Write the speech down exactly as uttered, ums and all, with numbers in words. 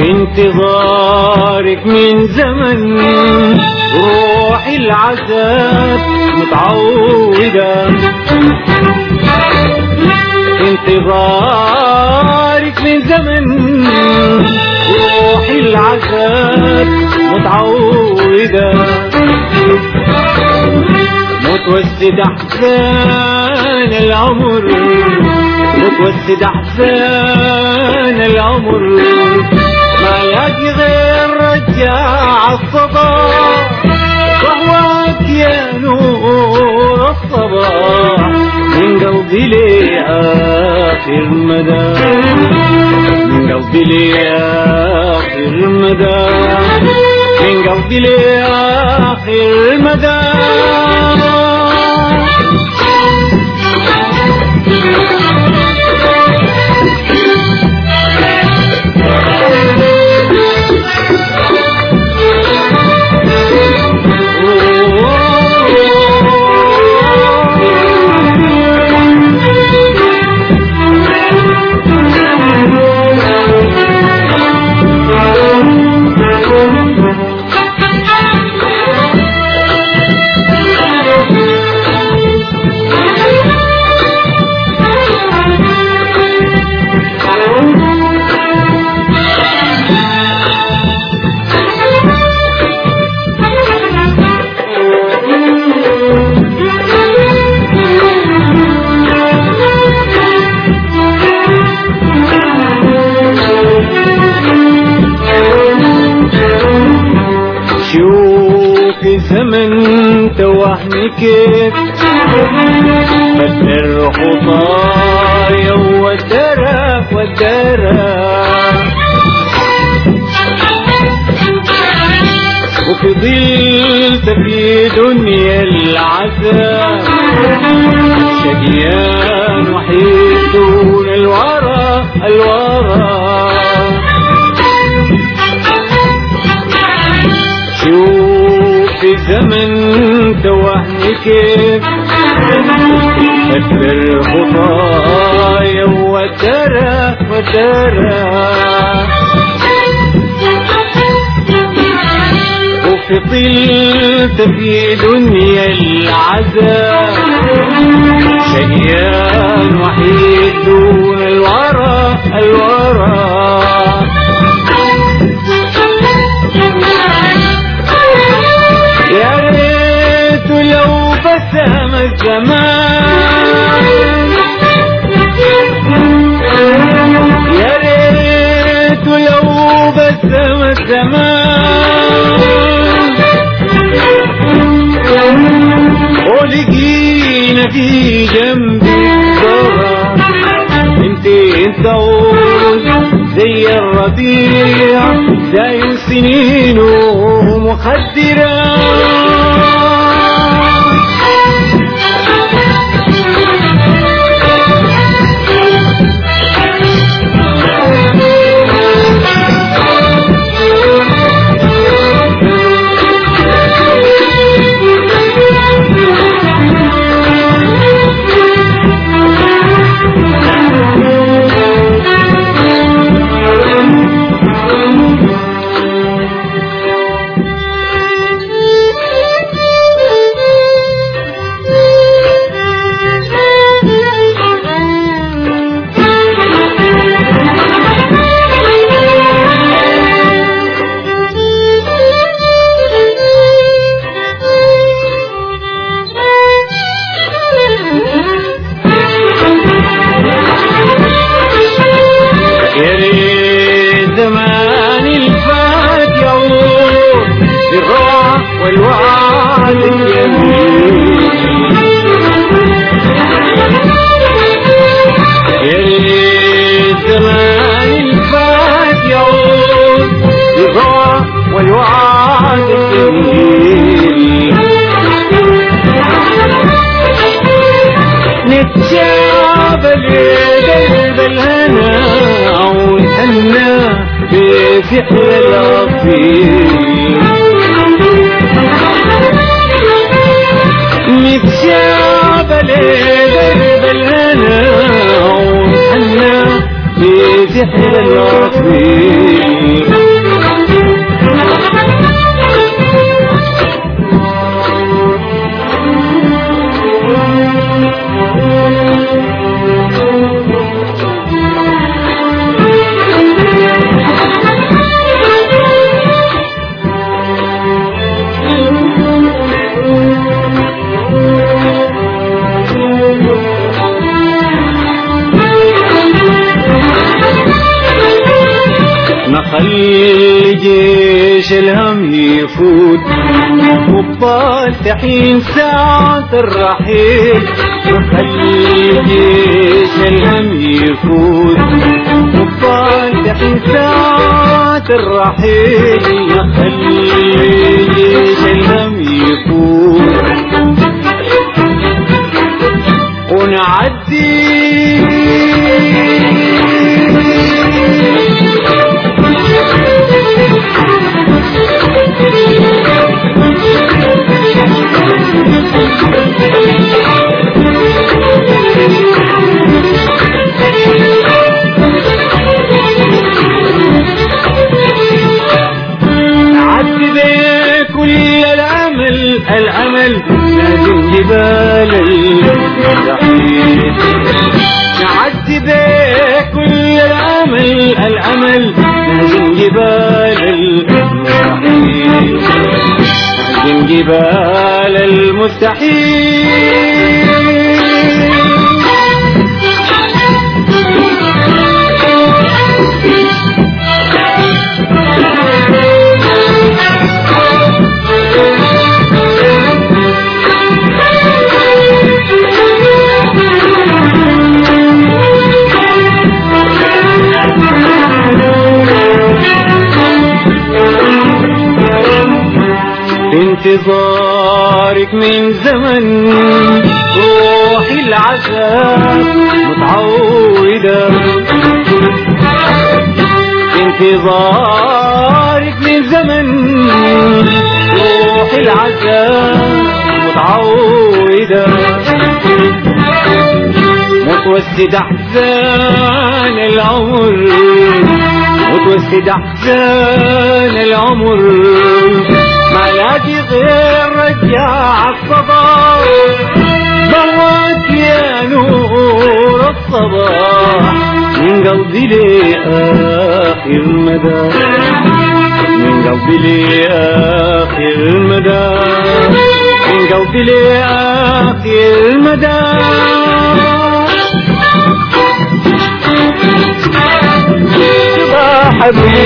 انتظارك من زمن روحي العذاب متعودة، انتظارك من زمن روحي العذاب متعودة، متوسد احزان العمر، متوسد احزان العمر، ما لاقي غير رجع الصباح، وهواك يا نور الصباح من قلبي لآخر مدى، من قلبي لآخر مدى، من قلبي لآخر مدى. زمن توهني كيف بدر خطايا ودرى ودرى، وفضلت في دنيا العذاب شقيان وحيد دون الورى الورى. في زمن توهني كيف بدر خطايا ودرى ودرى، وفضلت في دنيا العذاب شقيان وحيد دون الورى الورى. يا ريت لو بسم الزمان، يا ريت لو بسم الزمان، ولقينا في جنبي الثرى انت انت زي الربيع زي سنين ومخدرة. زمان الفات يعود بالروح والوعد الجميل، يا زمان الفات يعود بالروح والوعد الجميل، نتشابه لقلب الهنا والهنا بفعل الأصيل، نتشابه لقلب الهنا والهنا بفعل الأصيل. نخلي جيش الهم يفوت وبطال تحين ساعة الرحيل. نخلي جيش الهم يفوت وبطال تحين ساعة الرحيل. نخلي جيش الهم يفوت ونعدي الأمل لازم جبال المستحيل. نعدي بيه كل الأمل الأمل لازم جبال المستحيل. لازم جبال المستحيل. انتظارك من زمن روحي العذاب متعودة. انتظارك من زمن روحي العذاب متعودة. متوسد احزان العمر متوسد احزان العمر ما لاقي غير رجع الصباح. مرات يا نور الصباح من قلبي لآخر مدى. من قلبي لآخر مدى. من قلبي لآخر مدى. صباح